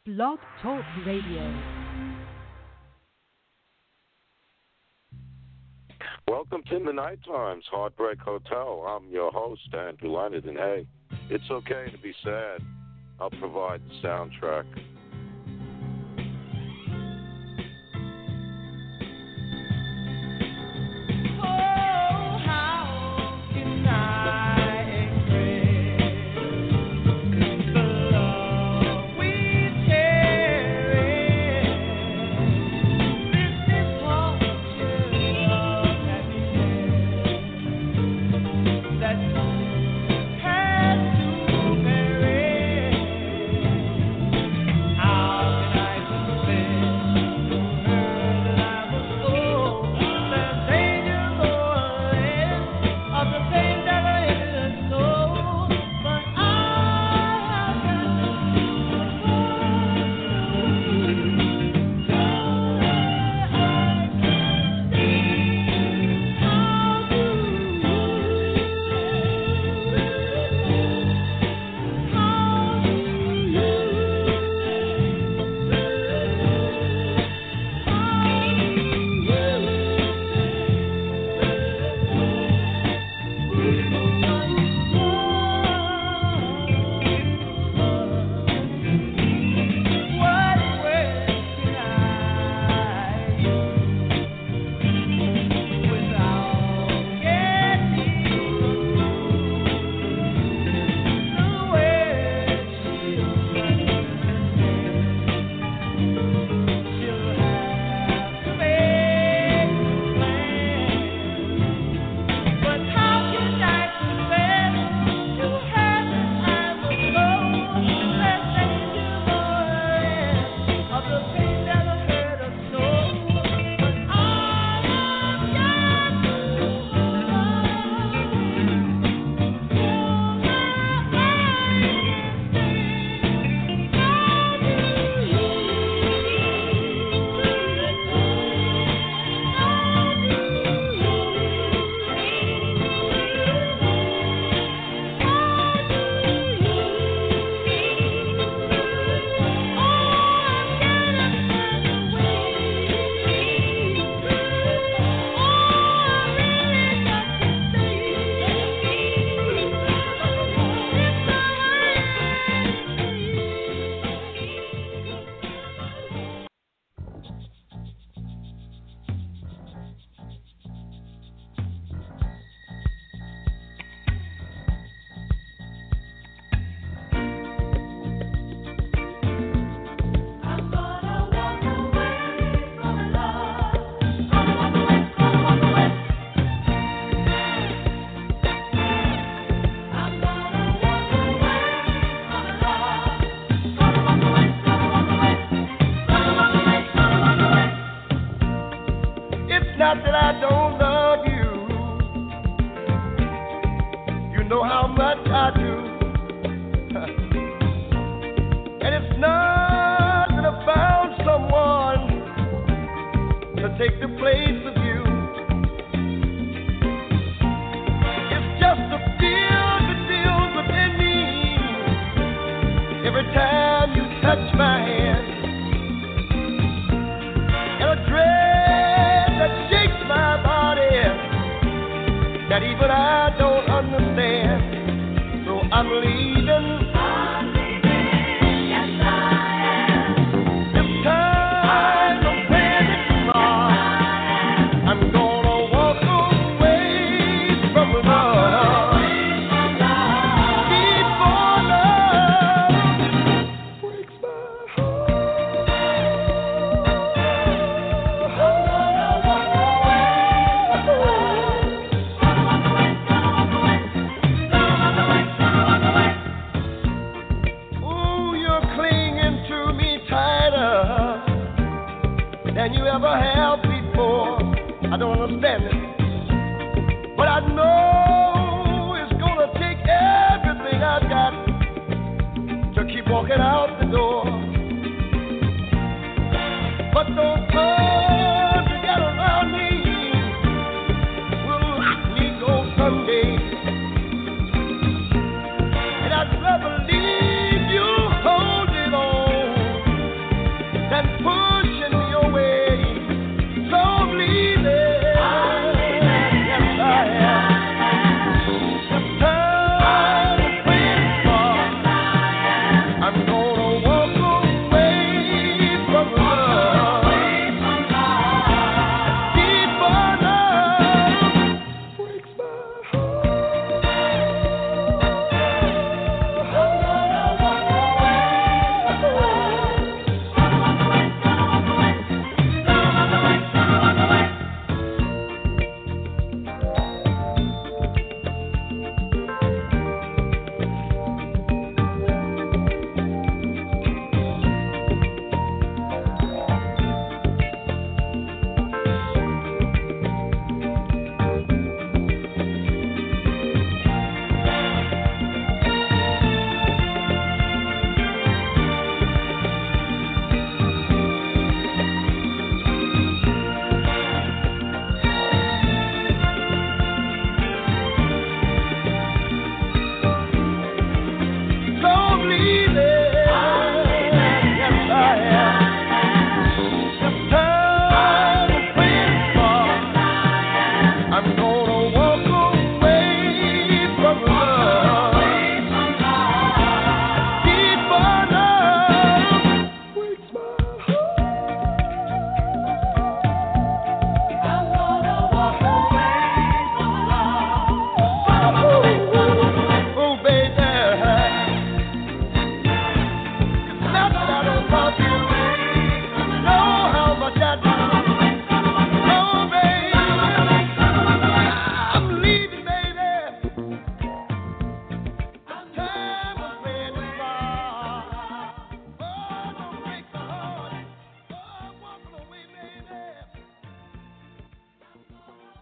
Blog Talk Radio. Welcome to the Night Times Heartbreak Hotel. I'm your host, Andrew Leonard, and hey, it's okay to be sad. I'll provide the soundtrack. And I'd rather leave you holding on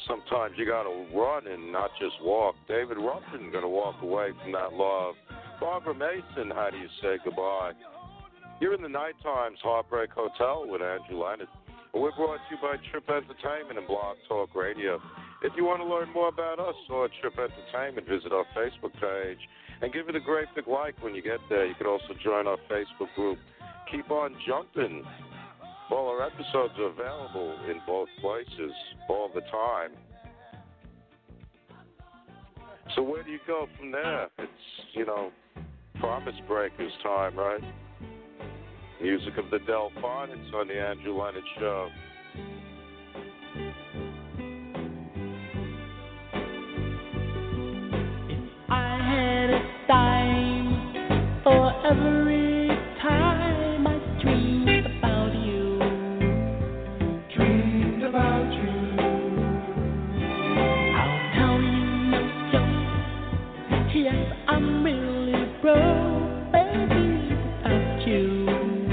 Sometimes you got to run and not just walk. David Ruffin going to walk away from that love. Barbara Mason, how do you say goodbye? You're in the Night Times Heartbreak Hotel with Andrew Leonard. We're brought to you by Trip Entertainment and Blog Talk Radio. If you want to learn more about us or Trip Entertainment, visit our Facebook page and give it a great big like when you get there. You can also join our Facebook group. Keep on jumping. All our episodes are available in both places all the time. So where do you go from there? It's, Promise Breakers time, right? Music of the Delphonics on the Andrew Leonard Show. If I had a dime for every time I dreamed about you, I'll tell you no joke. Yes, I'm really broke, baby, without you.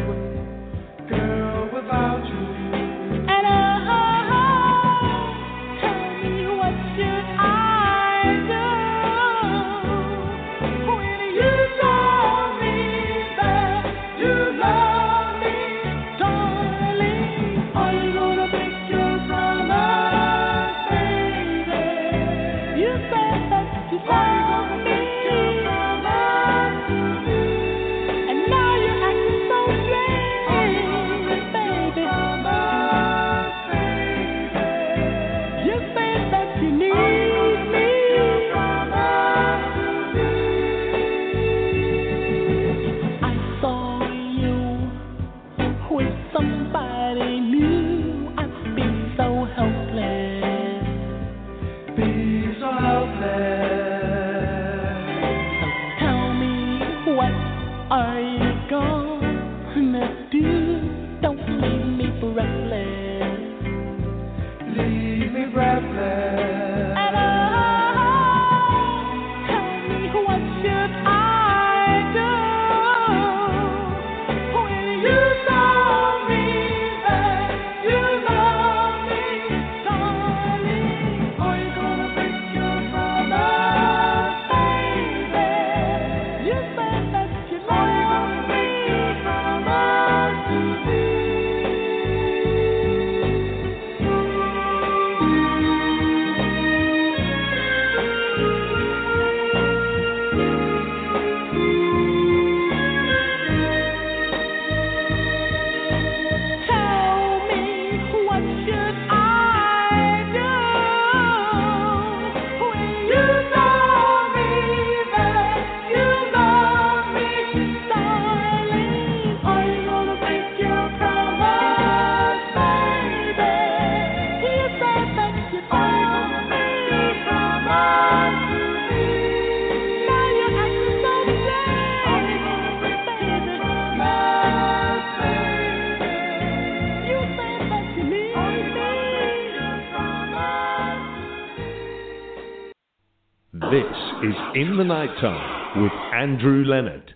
This is In the Nighttime with Andrew Leonard.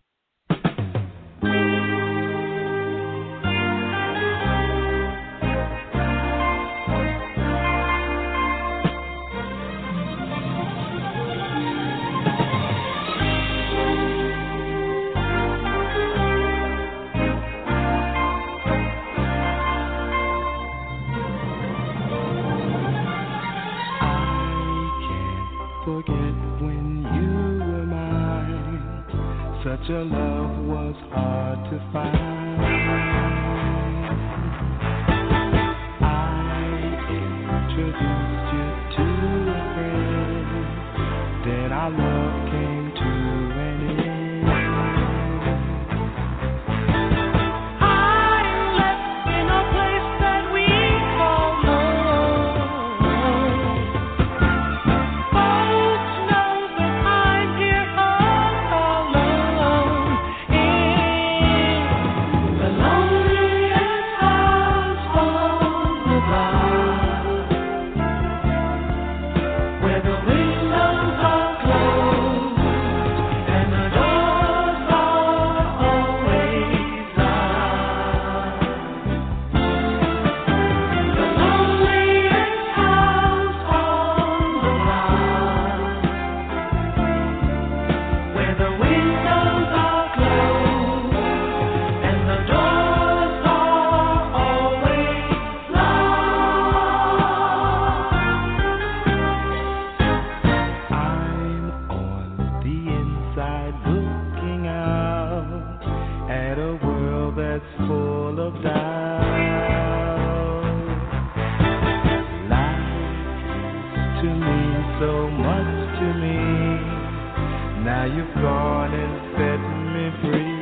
Your love was hard to find. I introduced you to a friend, then our love came to an end. I'm left in a place that we call home. Folks know that I'm here all alone. world that's full of doubt. Life used to mean so much to me. Now you've gone and set me free.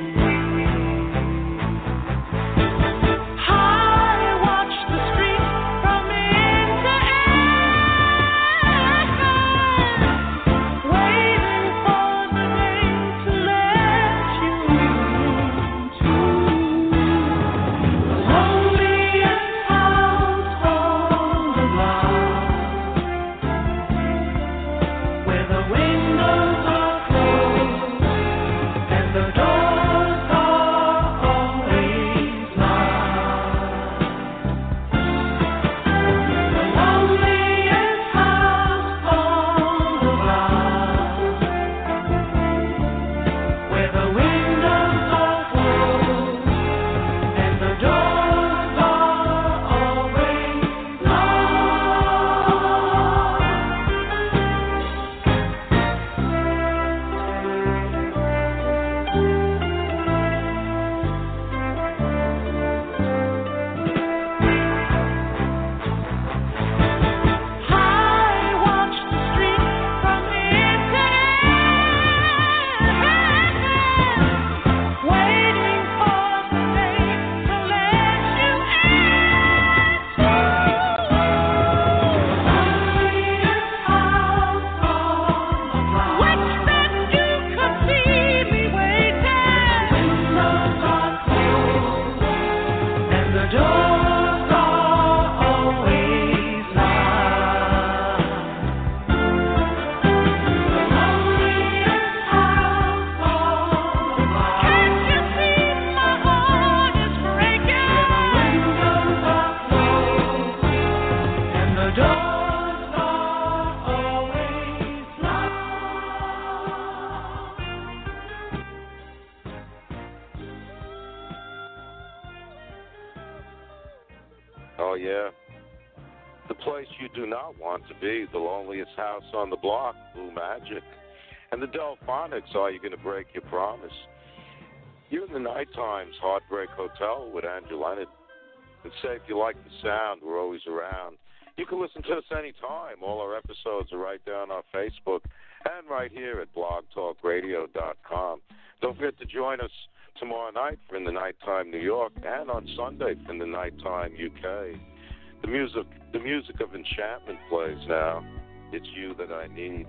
Oh, yeah. The place you do not want to be, the loneliest house on the block, Blue Magic. And the Delphonics, Are You Going to Break Your Promise? You're in the Night Times Heartbreak Hotel with Andrew Leonard. And say if you like the sound, we're always around. You can listen to us anytime. All our episodes are right there on our Facebook and right here at blogtalkradio.com. Don't forget to join us tomorrow night for In the Nighttime New York and on Sunday for In the Nighttime UK. The music of enchantment plays now. It's You That I Need.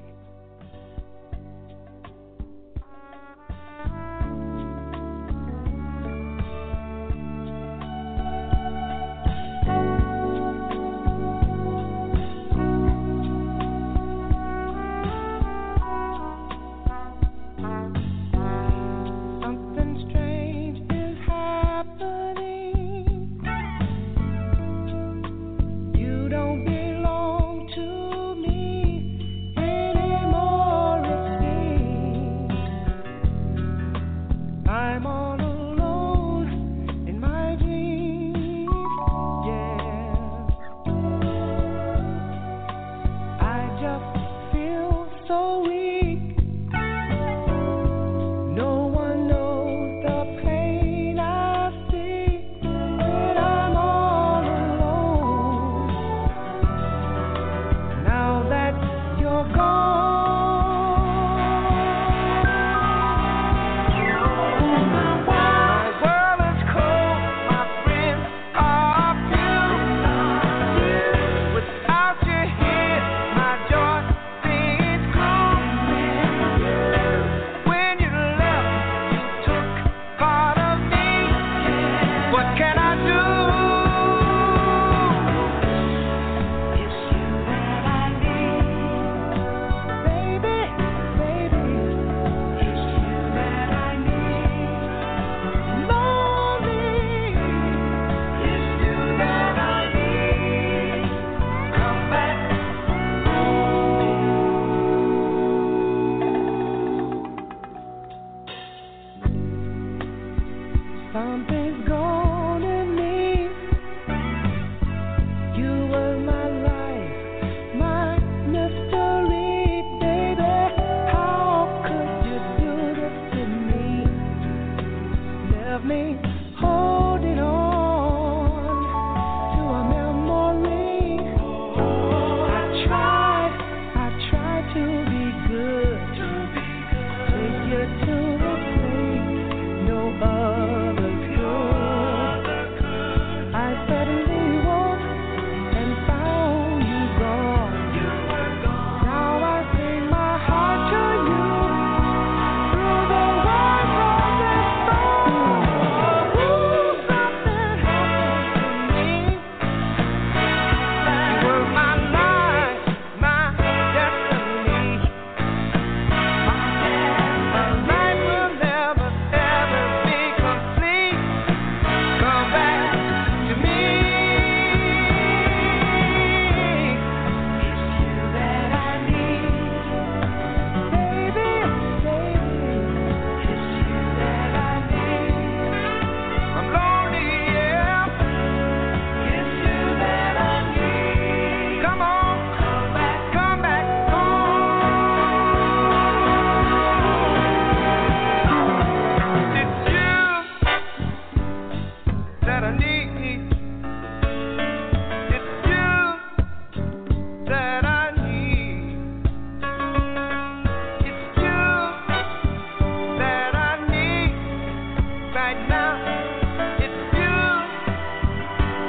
me.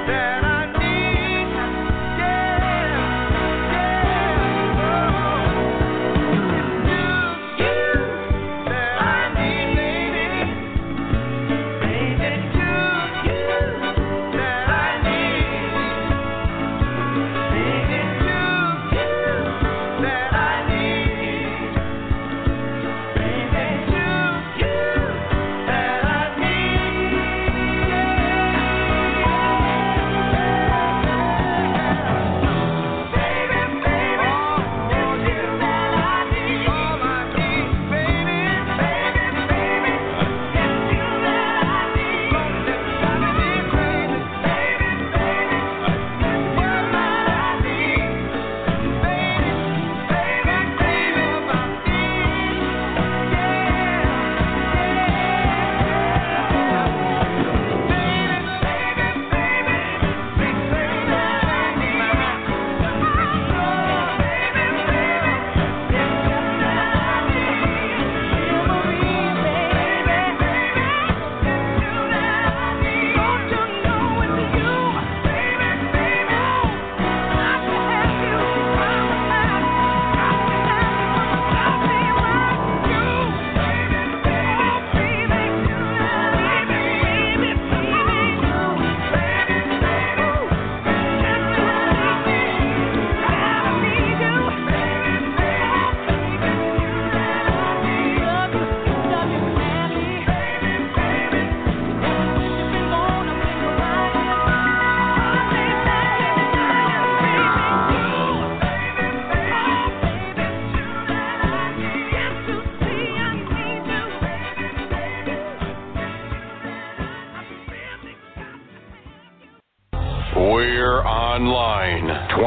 We're online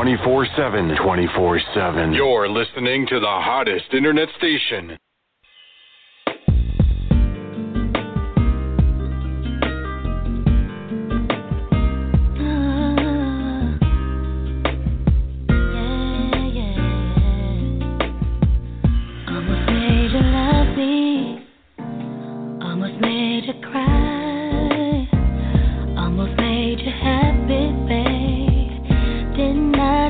24/7. 24/7. You're listening to the hottest internet station. Almost made you love me. Almost made you cry. Almost made you happy, babe. Didn't I?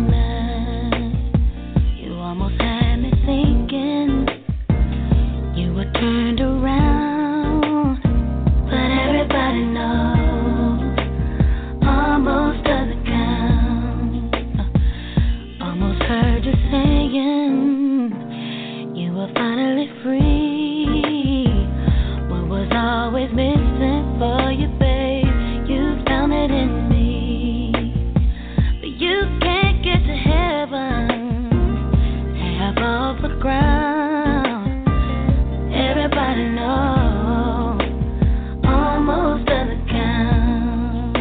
You almost had me thinking you were turned around. But everybody knows almost doesn't count. Almost heard you saying you were finally free. What was always missing for you, babe? You found it in me. But you can't get to heaven, half off the ground. Everybody knows almost doesn't count.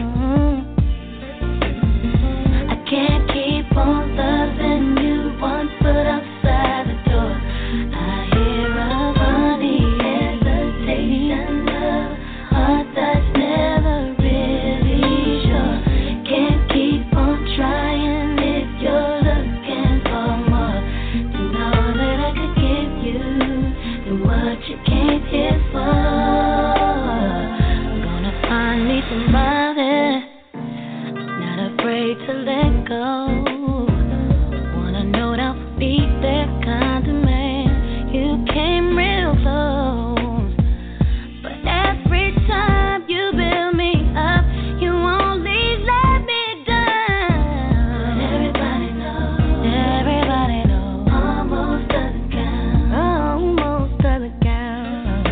I can't keep on loving you, one foot outside the door. I hear a funny hesitation, a heart that's never really sure. Can't keep on trying if you're looking for more than all that I could give you, than what you came here for. Gonna find me somebody not afraid to let go. Wanna know that I'll be that kind of man. You came real close, but every time you build me up, you only let me down. Everybody knows, almost doesn't count. Almost doesn't count.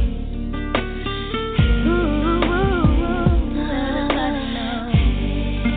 Everybody knows.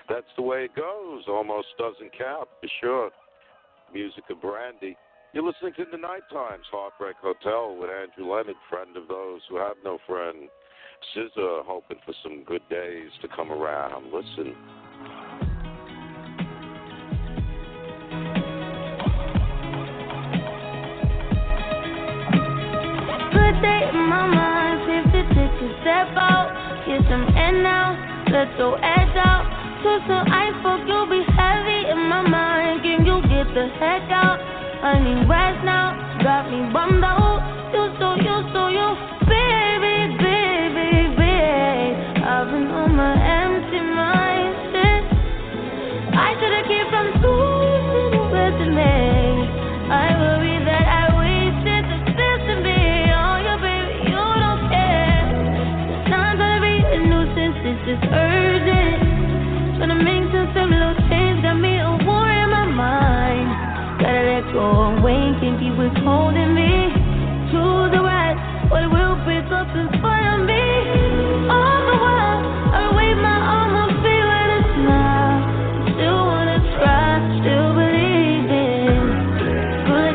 That's the way it goes. Almost doesn't count, for sure. Music of Brandy. You're listening to The Night Times, Heartbreak Hotel with Andrew Leonard, friend of those who have no friend. SZA, hoping for some good days to come around. Listen. Good day in my mind, 50 to step out. Get some air now, let your edge out. Took some ice, fuck, you'll be heavy in my mind. Can you get the heck out? I need rest now, got me bummed out. You, baby, baby, baby. I've been on my empty mind, shit. I should've kept from losing the resume. I worry that I wasted the best in me. Oh, you baby, you don't care. It's not gonna be a nuisance, it's just urgent. Tryna make some little change, got me a war in my mind. Gotta let go away, can't keep withholding me. To the right, or it will break up in front of me. All the while, I wave my arm, I feel it a smile. Still wanna try, still believe in good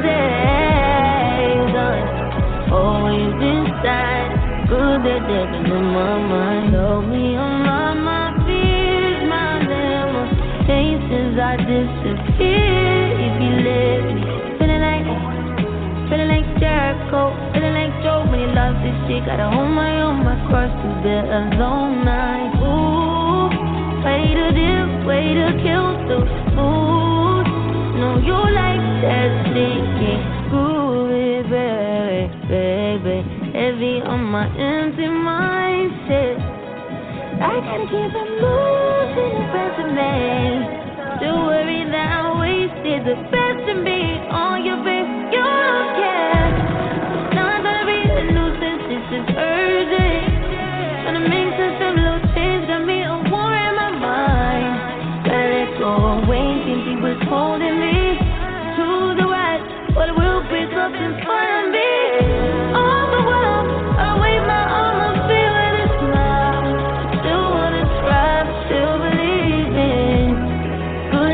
days. Always inside, good that they've been in my mind. Help me unlock my fears, my limitations. I disappear if you let me. Feeling like Jericho, feeling like Joe when he lost his shit. Gotta hold my own, my cross to bear a long night. Ooh, way to dip, way to kill the food. No, you like that sticking groovy, baby, baby. Heavy on my empty mindset. I gotta keep on losing the resume. Still worry that I wasted the best in me. Oh, you baby, you don't care. It's not gonna be a nuisance, it's just urgent. Tryna make some little change, got me a war in my mind. Gotta let go away, can't keep withholding me. To the right, but it will break up in front of me. All the while, I wave my arm, I feel it a smile. Still wanna try, but still believe in good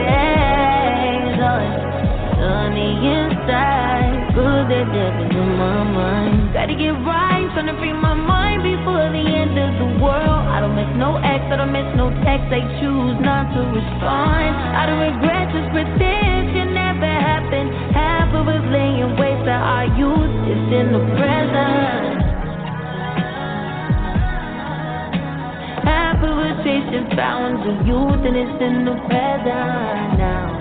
days. On the inside, good that they've been in my mind. Gotta get right, tryna free my mind before the end of the world. I don't miss no ex, I don't miss no text. They choose not to respond. I don't regret, just pretend it never happened. Half of us laying waste to our youth, it's in the present. Half of us chasing fountains of youth, and it's in the present now.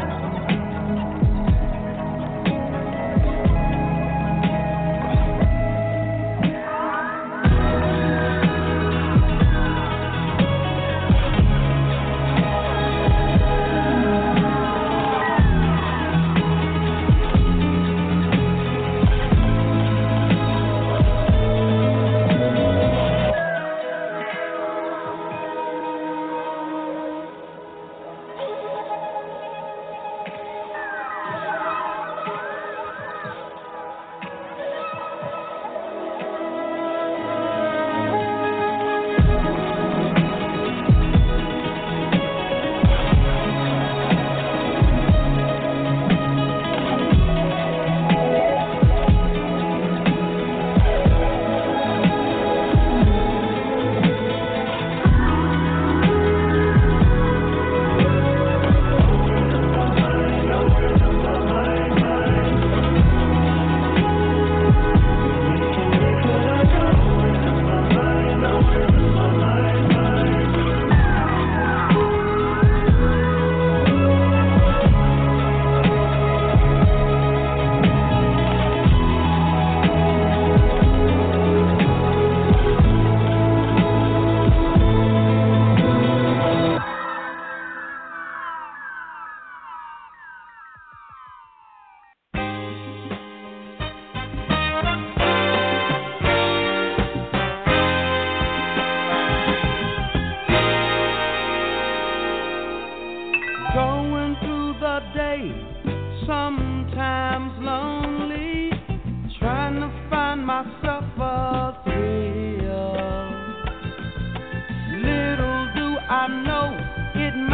I know it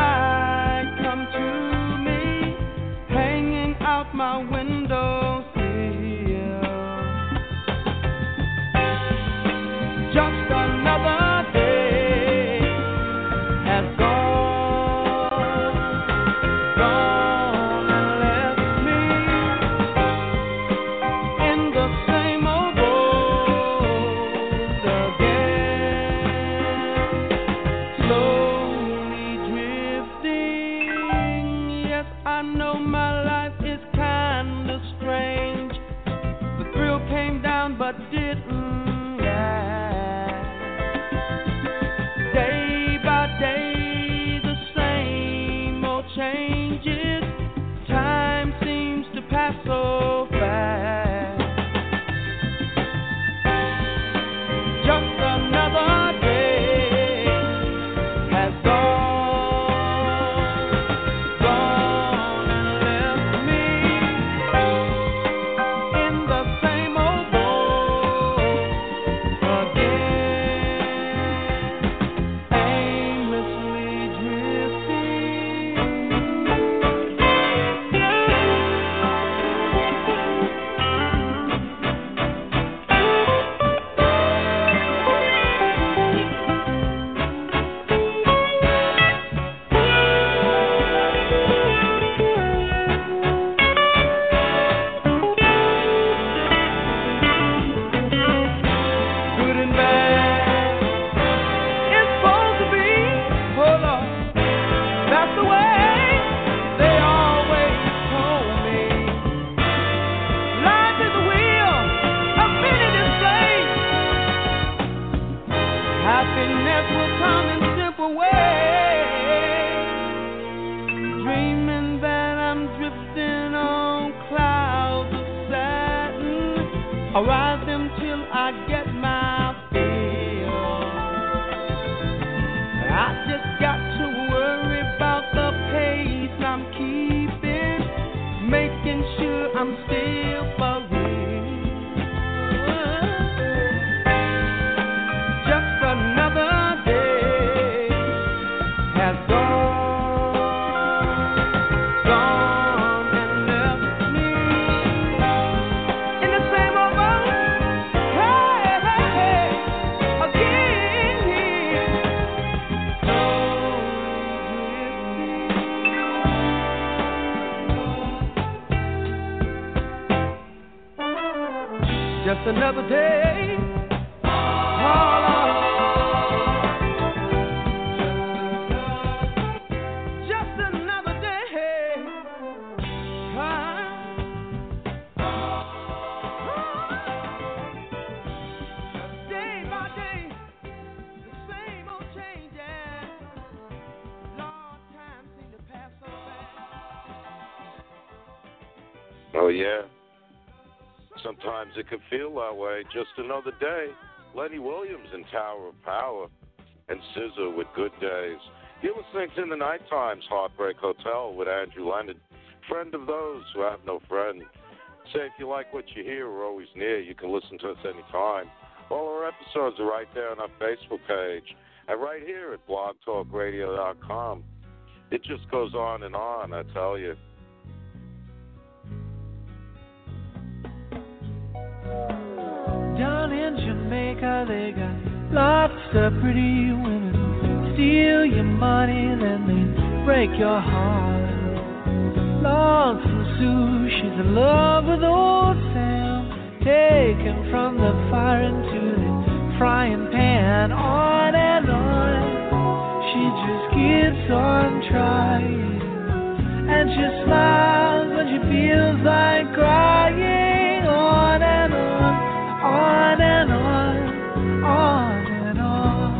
just got to worry about the pace I'm keeping, making sure I'm still for real. Just another day has gone and left me in the same old boat. Hey, again, just another day. Oh, just another day. Day by day, the same old changes. Long time seem to pass so fast. Oh, yeah. Sometimes it can feel that way. Just another day. Lenny Williams in Tower of Power and SZA with Good Days. You're listening to In the Night Times, Heartbreak Hotel with Andrew Leonard, friend of those who have no friend. Say if you like what you hear, we're always near. You can listen to us anytime. All our episodes are right there on our Facebook page and right here at blogtalkradio.com. It just goes on, I tell you. Down in Jamaica, they got lots of pretty women. Steal your money, then they break your heart. Lonesome Sue, she's in love with old Sam. Taken from the fire into the frying pan. On and on, she just keeps on trying. And she smiles when she feels like crying. On and on, on and on, on and on.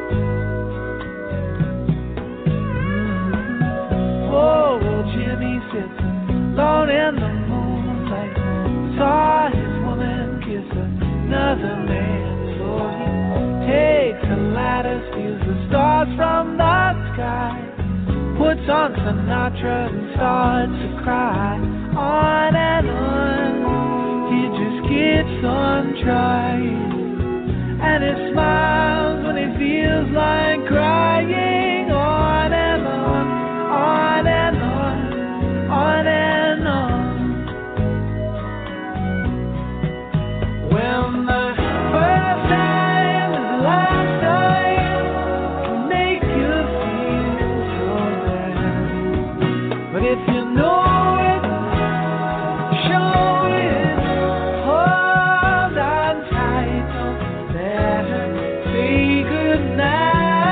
Oh, well, Jimmy sits alone in the moonlight, saw his woman kiss another man. So he takes a ladder, steals the stars from the sky, puts on Sinatra and starts to cry. On and on, he just keeps on trying, and he smiles when he feels like crying. On and on, on and on, on and on. When the first time is the last time, can make you feel so bad. But if you know it, show it. Hold on tight, don't let her say goodnight.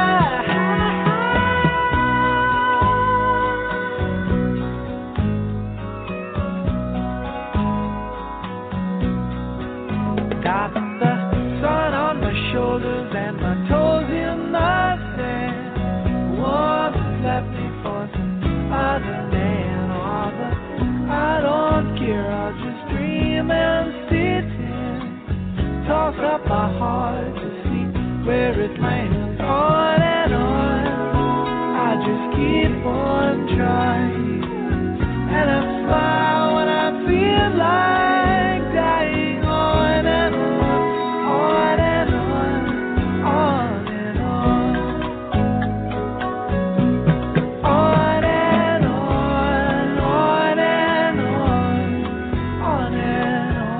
Got the sun on my shoulders and my toes in the sand. Woman left me for some other man. Oh, but I don't care, I'll just dream and sit in. Toss up my heart to see where it lands. On and on, I just keep on trying. And I smile when I feel like dying. On and on, on and on, on and on. On and on, on and on, on and on.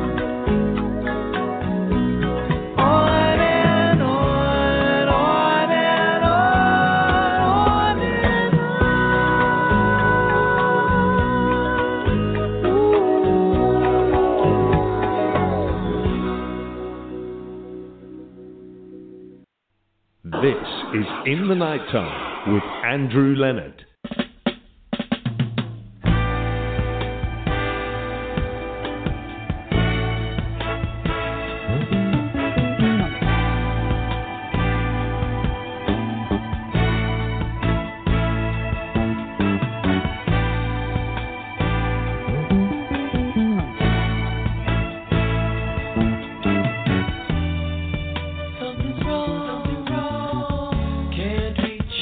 On and on, on and on, on and on. This is In the Nighttime with Andrew Leonard. Something's wrong, can't reach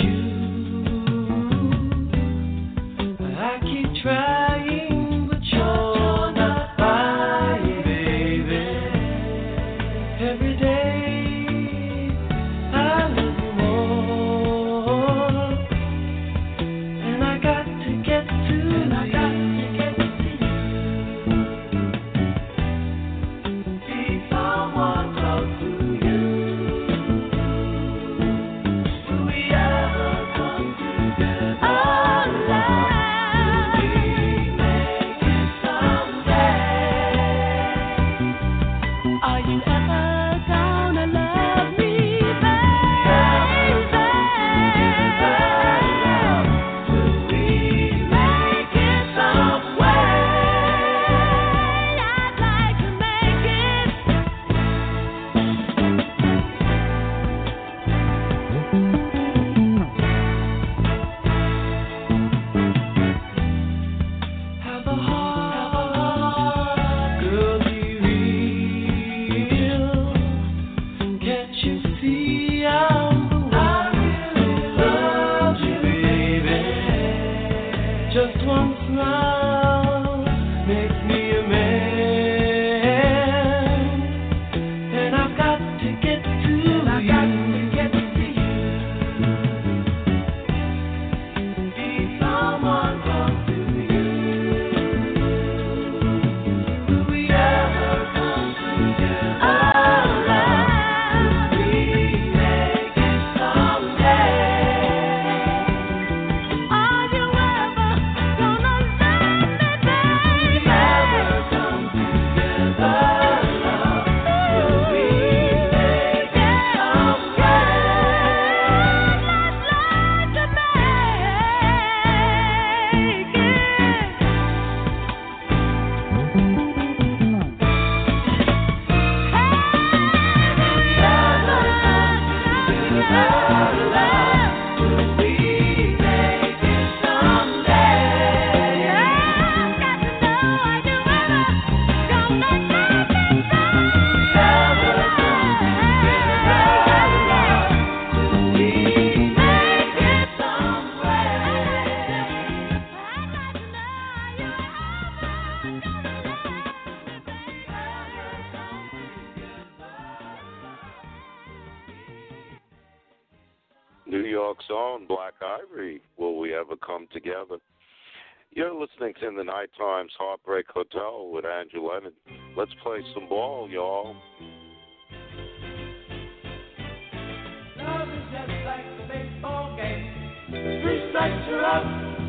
New York's own Black Ivory, Will We Ever Come Together? You're listening to In the Night Times Heartbreak Hotel with Andrew Leonard. Let's play some ball, y'all. Love is just like a baseball game. 3 strikes you're out.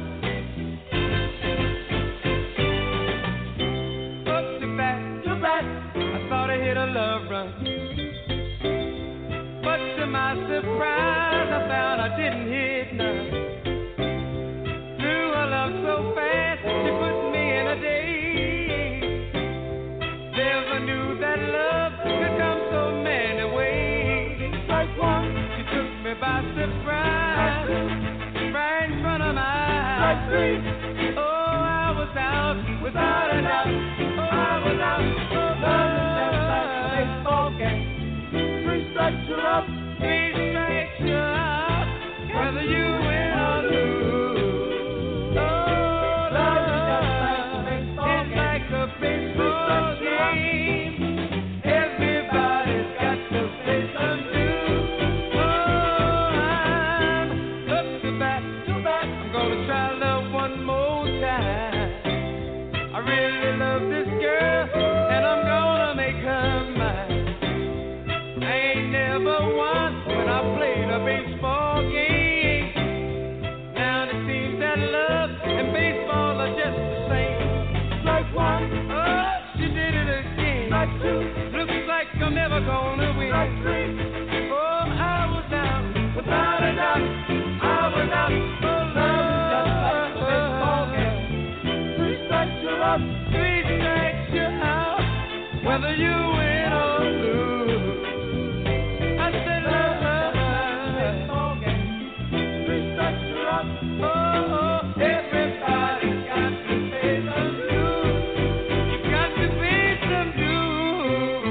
Up to bat, I thought I hit a love run. But to my surprise, I found I didn't hit none. Threw her love so fast, she put me in a daze. Never knew that love could come so many ways. Strike 1, She took me by surprise, right in front of my strike eyes. 3. Oh, I was out without a doubt. Oh, I was out. Love is just like a baseball game. 3 strikes you're out. 3 strikes you're out, whether you win or lose. Oh, Love is just like a baseball it's like a baseball game. Everybody's got to play some dues. Oh, I'm up to bat. I'm gonna try love one more time. I really love this girl, and I'm gonna make her mine. I ain't never won when I played a baseball game. Now it seems that love and baseball are just the same. Strike 1, Oh, she did it again. strike 2, Looks like I'm never gonna win. strike 3. Oh, I was out without a doubt. I was out. Oh, Love is just like a baseball game. 3 strikes you're out. 3 strikes you're out, whether you win or lose. I said love. Baseball game. 3 strikes you're out. Oh, everybody's got to pay some dues. You got to pay some dues.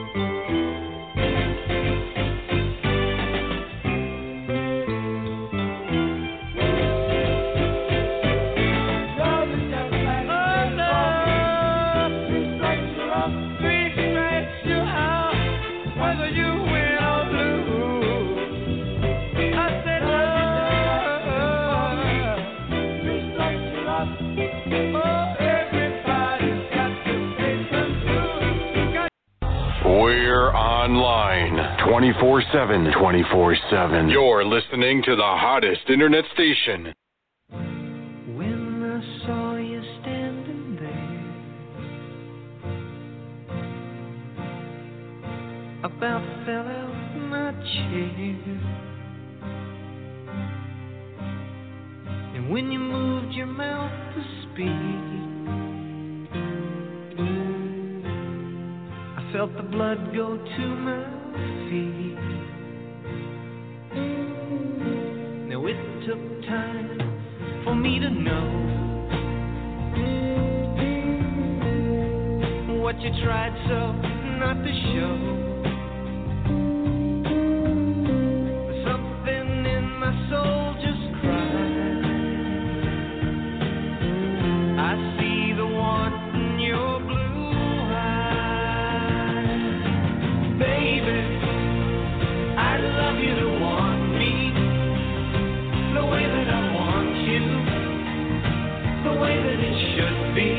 Love is just like a Oh, baseball love. game. 3 strikes you're out. 3 strikes you're out, whether you win or lose. I said love. 3 strikes you're out. Oh, everybody's got to pay some dues. Got We're online 24/7. 24/7. You're listening to the hottest internet station. When I saw you standing there, about fell out my chair. And when you moved your mouth to speak, I felt the blood go to my feet. Now it took time for me to know what you tried so not to show. Something in my soul just cried. I see the want in your blue eyes. Baby, I'd love you to want me the way that I want you, the way that it should be.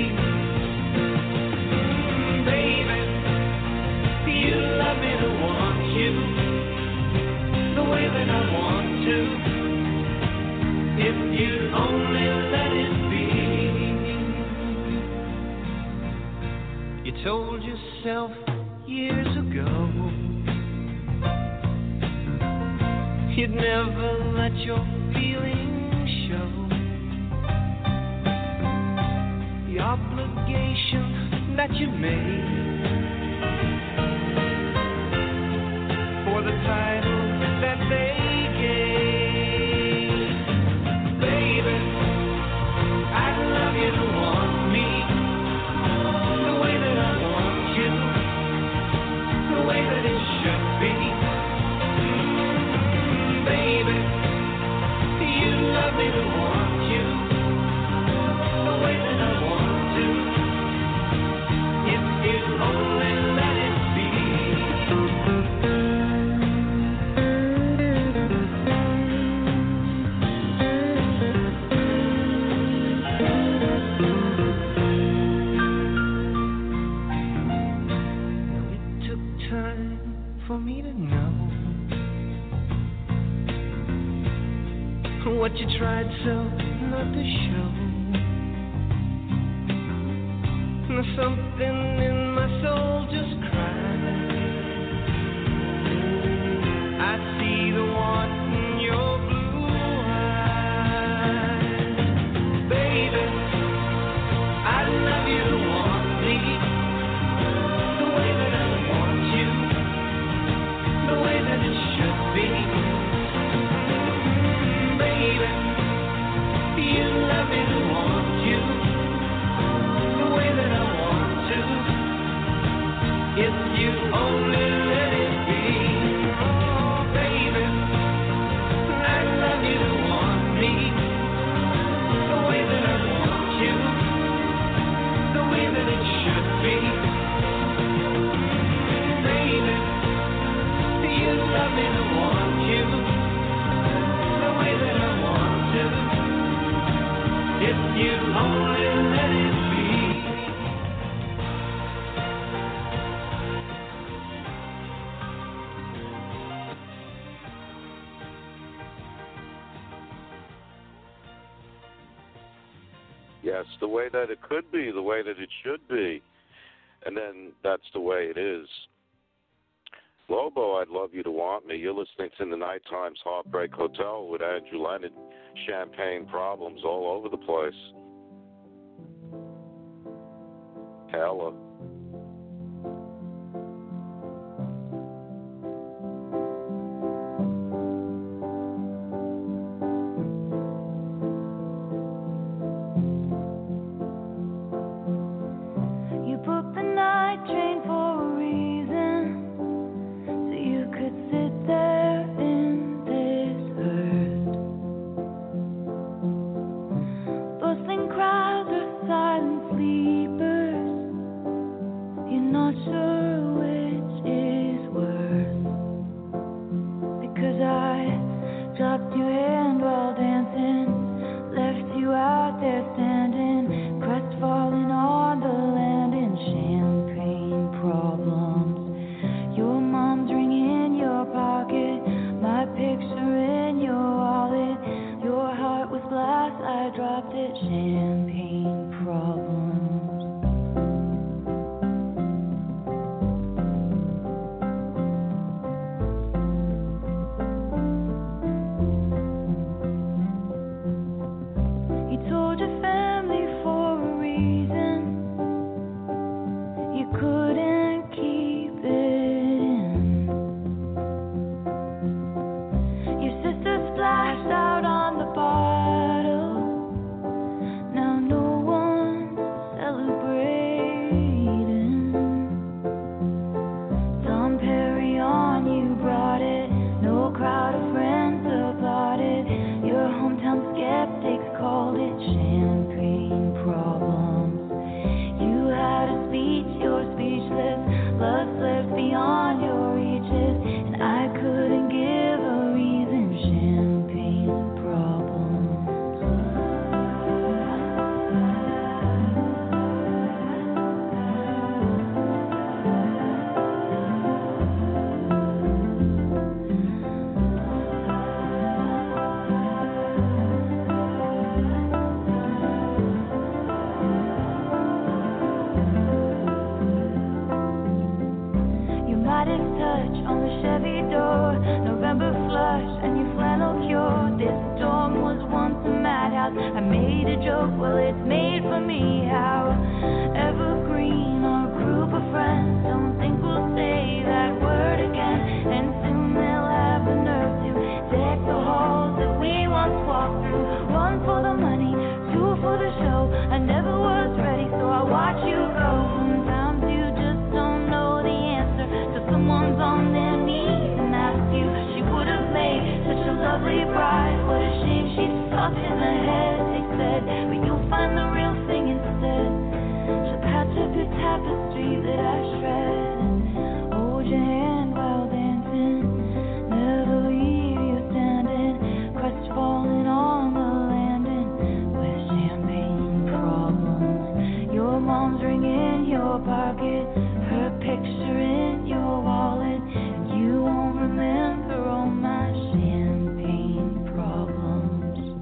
Baby, you love me to want you the way that I want to, if you'd only let it be. You told yourself years ago you'd never let your feelings show. The obligation that you made for the title that they what you tried so not to show. Something in my soul just cried. I see the want in your blue eyes. Baby, I'd love you to want me the way that I want you, the way that it should be. Baby, you love me to want you the way that I want to, if you only let it be. Oh, baby, I'd love you to want me the way that I want you, the way that it should be. Baby, you love me to want you the way that I want to, if you only let it be. Yes, the way that it could be, the way that it should be. And then that's the way it is. Lobo, I'd love you to want me. You're listening to the Night Times Heartbreak Hotel with Andrew Leonard. Champagne problems all over the place. Hello. You booked the night train for a reason, so you could sit there in this hearse. Bustling crowds are silent sleepers. You're not sure which is worse, because I dropped your hand while dancing, left you out there standing, crestfallen on the land in champagne problems. Your mom's ring in your pocket, my picture in your wallet. Your heart was glass, I dropped it. Champagne problems. You told your family for a reason. You couldn't keep it in. Your sister splashed out on the bottle. Now no one's celebrating. Dom Perignon, you brought it. No crowd of friends applauded. Your hometown skeptics called it champagne problems. You had a speech, you're speechless. Love slipped beyond your reaches, and I couldn't give a reason. Champagne problems. Your Midas touch on the Chevy door, November flush and your flannel cure. This storm was once a madhouse. I made a joke, well it's made for me. How evergreen, our group of friends. Don't think we'll say that word again, and soon they'll have the nerve to deck the halls that we once walked through. One for the money, two for the show. I never was ready, so I watch you go. Sometimes you just don't know the answer, so someone's on their knees and asks you. She would have made such a lovely bride. What a shame she's stuck in the head, they said, but you'll find the real thing instead. She'll patch up your tapestry that I shred, hold your hand while dancing, never leave you standing, crestfallen on the landing with champagne problems. Your mom's ring in your pocket, her picture in your wallet, and you won't remember all my champagne problems.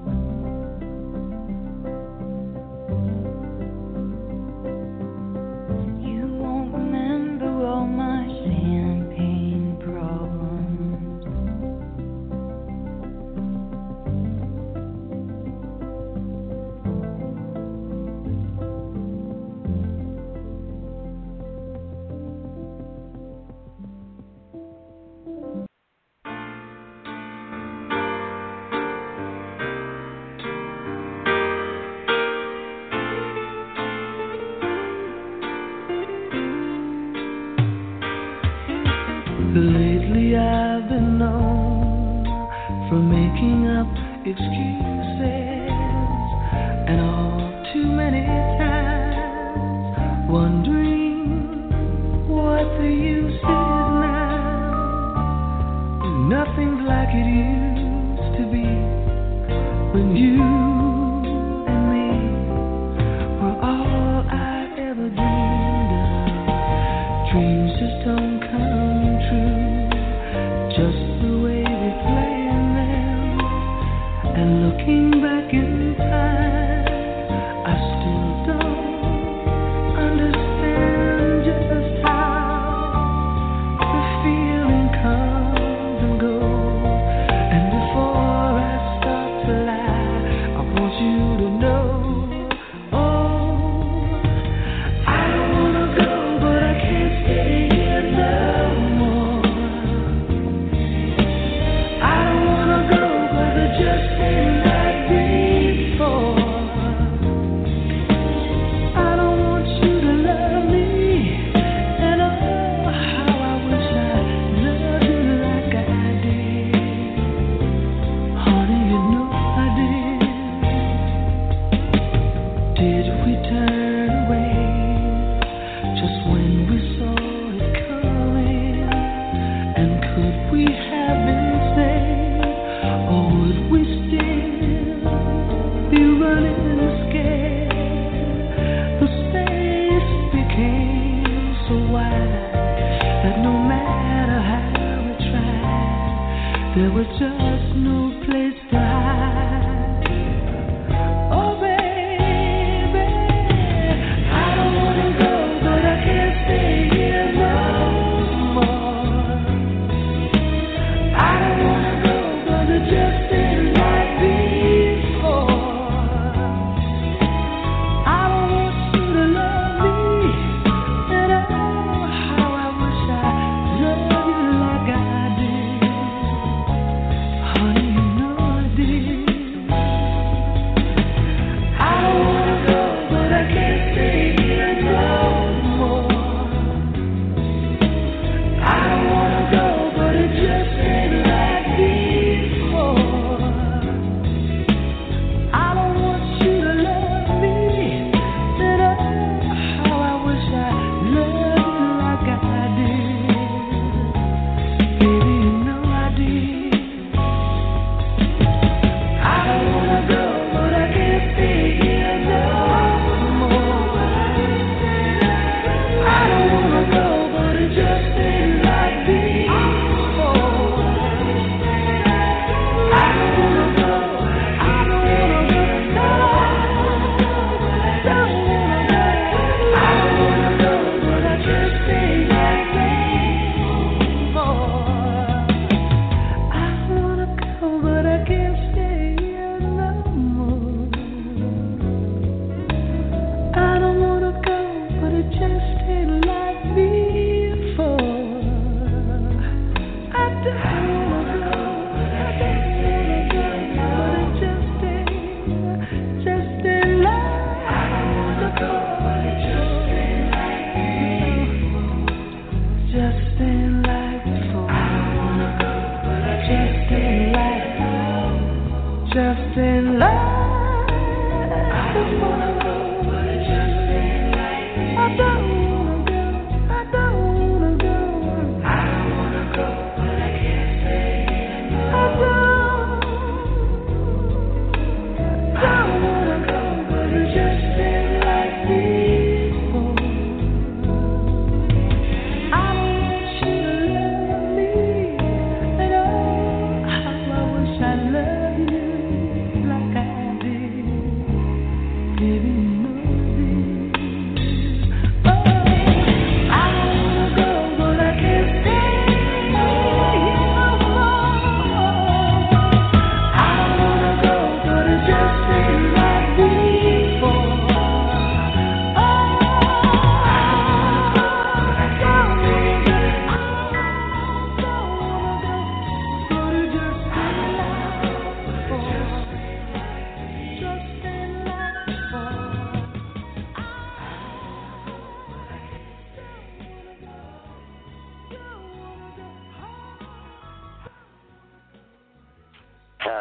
making up excuses, and all too many times wondering what the use is now. Nothing's like it used to be when you and me were all I ever dreamed of. Dreams just don't come true just the way we planned them. And looking back in time, I still don't understand just how the feeling comes and goes. And before I start to lie, I want you to know, oh, I don't wanna go, but I can't stay here no more. I don't wanna go, 'cause it just ain't like before. I don't want you to love me, and oh, how I wish I loved you like I did. Honey, you know I did. Did we turn away just when we saw it coming? And could we have been saved, or would we still be running scared? The space became so wide that no matter how we tried, there was just no place to hide. Oh baby, I don't wanna go, but I can't stay here no more. I don't wanna go, 'cause it just ain't like before. I don't want you to love me, and oh, how I wish I loved you like I did. Honey, you know I did.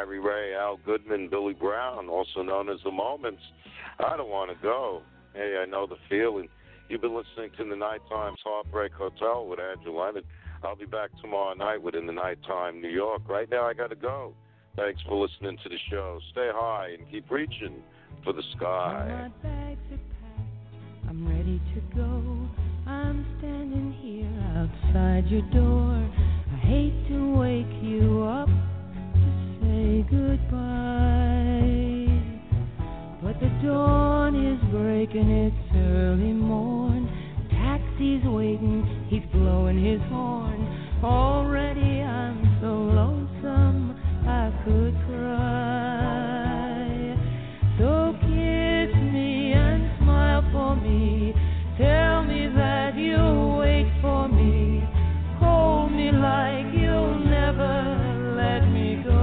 Harry Ray, Al Goodman, Billy Brown, also known as The Moments. I don't want to go. Hey, I know the feeling. You've been listening to the Night Times Heartbreak Hotel with Andrew Leonard. I'll be back tomorrow night with In the Nighttime New York. Right now, I got to go. Thanks for listening to the show. Stay high and keep reaching for the sky. My bags are packed. I'm ready to go. I'm standing here outside your door. I hate to wake you up to say goodbye, but the dawn is breaking, it's early morn. Taxi's waiting, he's blowing his horn. Already I'm so lonesome I could cry. So kiss me and smile for me. Tell me that you'll wait for me. Hold me like you'll never let me go.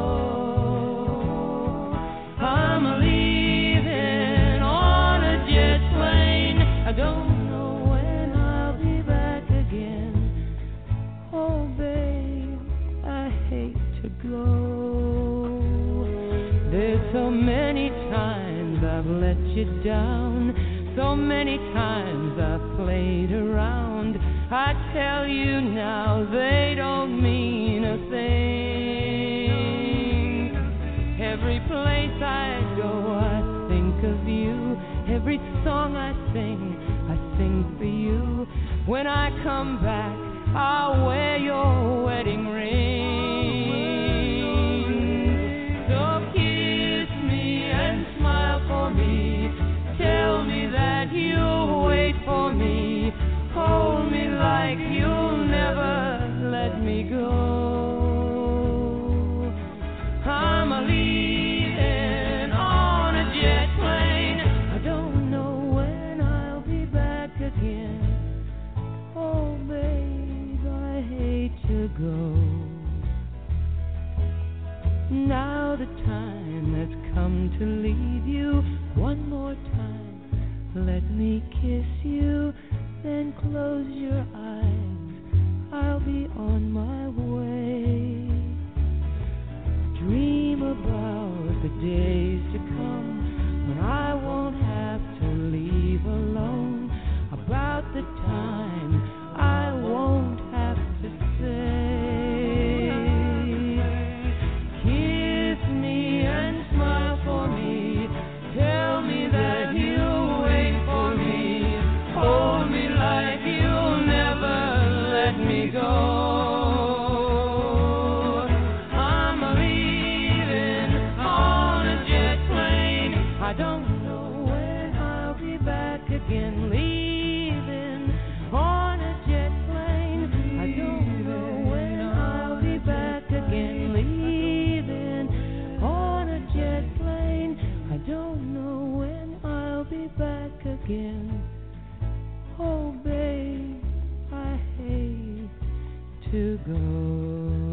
I'm leaving on a jet plane. I don't know when I'll be back again. Oh, babe, I hate to go. There's so many times I've let you down. So many times I've played around. I tell you now, they don't mean a thing. Every place I go, I think of you. Every song I sing for you. When I come back, I'll wear your wedding ring. So kiss me and smile for me. Tell me that you'll wait for me. Hold me like you'll never let me go. I'm leaving on a jet plane. I don't know when I'll be back again. Oh, babe, I hate to go. Now the time has come to leave you. One more time, let me kiss you, then close your eyes. I'll be on my way. Dream about the days to come when I won't have to leave alone. About the time I won't have to say. Kiss me and smile for me. Tell me that you'll wait for me. Hold me like you'll never let me go. I'm leaving on a jet plane. I don't know when I'll be back again. Leaving on a jet plane. I don't know when I'll be back again. Leaving on a jet plane. I don't know when I'll be back again. Oh, babe, I hate to go.